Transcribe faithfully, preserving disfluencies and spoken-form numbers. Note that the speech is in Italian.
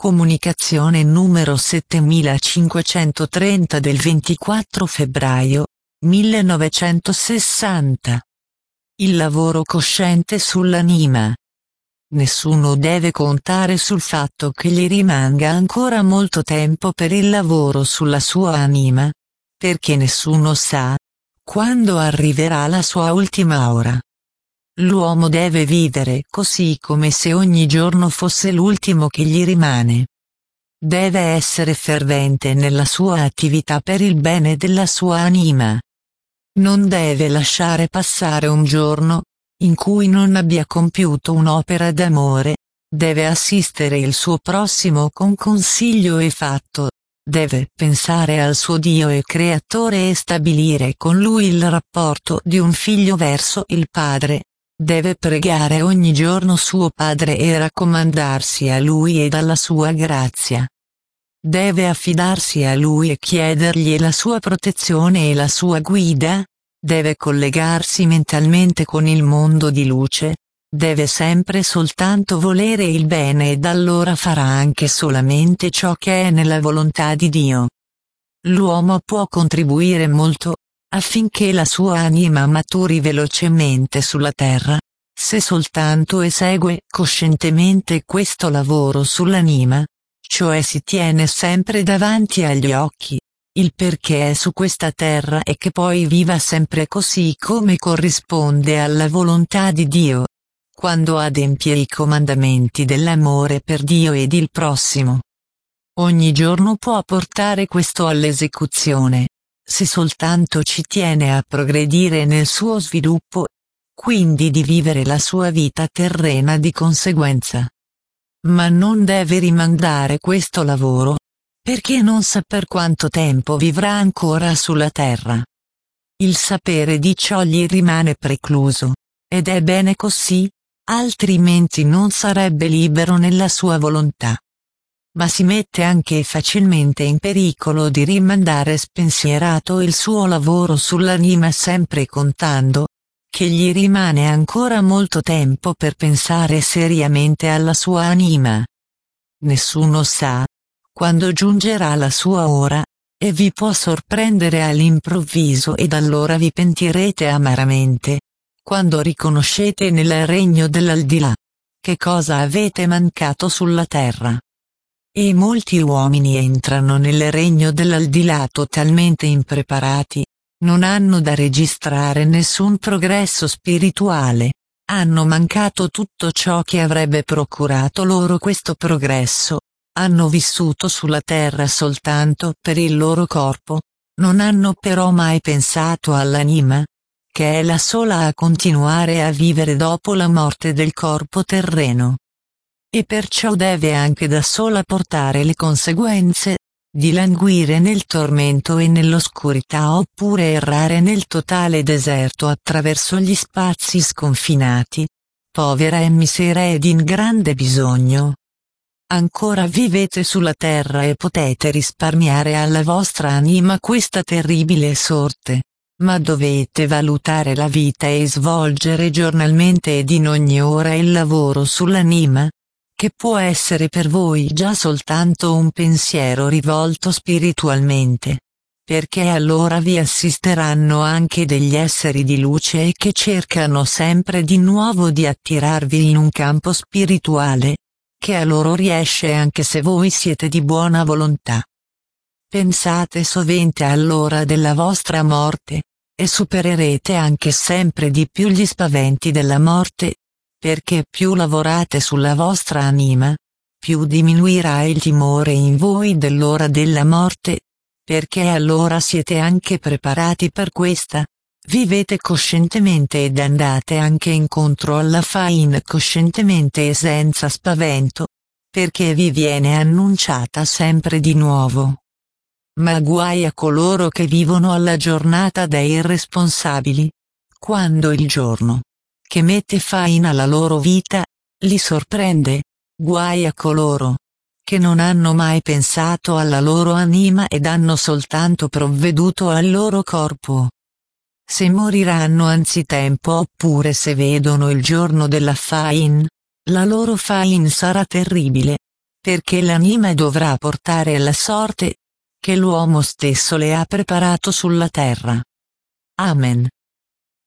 Comunicazione numero settemilacinquecentotrenta del ventiquattro febbraio millenovecentosessanta. Il lavoro cosciente sull'anima. Nessuno deve contare sul fatto che gli rimanga ancora molto tempo per il lavoro sulla sua anima, perché nessuno sa quando arriverà la sua ultima ora. L'uomo deve vivere così come se ogni giorno fosse l'ultimo che gli rimane. Deve essere fervente nella sua attività per il bene della sua anima. Non deve lasciare passare un giorno in cui non abbia compiuto un'opera d'amore. Deve assistere il suo prossimo con consiglio e fatto. Deve pensare al suo Dio e Creatore e stabilire con lui il rapporto di un figlio verso il Padre. Deve pregare ogni giorno suo Padre e raccomandarsi a Lui ed alla sua grazia. Deve affidarsi a Lui e chiedergli la sua protezione e la sua guida. Deve collegarsi mentalmente con il mondo di luce. Deve sempre soltanto volere il bene ed allora farà anche solamente ciò che è nella volontà di Dio. L'uomo può contribuire molto affinché la sua anima maturi velocemente sulla terra, se soltanto esegue coscientemente questo lavoro sull'anima, cioè si tiene sempre davanti agli occhi il perché è su questa terra e che poi viva sempre così come corrisponde alla volontà di Dio, quando adempie i comandamenti dell'amore per Dio ed il prossimo. Ogni giorno può portare questo all'esecuzione, se soltanto ci tiene a progredire nel suo sviluppo, quindi di vivere la sua vita terrena di conseguenza. Ma non deve rimandare questo lavoro, perché non sa per quanto tempo vivrà ancora sulla terra. Il sapere di ciò gli rimane precluso, ed è bene così, altrimenti non sarebbe libero nella sua volontà. Ma si mette anche facilmente in pericolo di rimandare spensierato il suo lavoro sull'anima sempre contando che gli rimane ancora molto tempo per pensare seriamente alla sua anima. Nessuno sa quando giungerà la sua ora, e vi può sorprendere all'improvviso ed allora vi pentirete amaramente, quando riconoscete nel regno dell'aldilà che cosa avete mancato sulla terra. E molti uomini entrano nel regno dell'aldilà totalmente impreparati, non hanno da registrare nessun progresso spirituale, hanno mancato tutto ciò che avrebbe procurato loro questo progresso, hanno vissuto sulla terra soltanto per il loro corpo, non hanno però mai pensato all'anima, che è la sola a continuare a vivere dopo la morte del corpo terreno. E perciò deve anche da sola portare le conseguenze di languire nel tormento e nell'oscurità oppure errare nel totale deserto attraverso gli spazi sconfinati, povera e misera ed in grande bisogno. Ancora vivete sulla terra e potete risparmiare alla vostra anima questa terribile sorte, ma dovete valutare la vita e svolgere giornalmente ed in ogni ora il lavoro sull'anima, che può essere per voi già soltanto un pensiero rivolto spiritualmente, perché allora vi assisteranno anche degli esseri di luce e che cercano sempre di nuovo di attirarvi in un campo spirituale, che a loro riesce anche se voi siete di buona volontà. Pensate sovente all'ora della vostra morte, e supererete anche sempre di più gli spaventi della morte, perché più lavorate sulla vostra anima, più diminuirà il timore in voi dell'ora della morte, perché allora siete anche preparati per questa, vivete coscientemente ed andate anche incontro alla faina coscientemente e senza spavento, perché vi viene annunciata sempre di nuovo. Ma guai a coloro che vivono alla giornata da irresponsabili, quando il giorno che mette faina alla loro vita, li sorprende, guai a coloro che non hanno mai pensato alla loro anima ed hanno soltanto provveduto al loro corpo. Se moriranno anzitempo oppure se vedono il giorno della faina, la loro faina sarà terribile, perché l'anima dovrà portare alla sorte che l'uomo stesso le ha preparato sulla terra. Amen.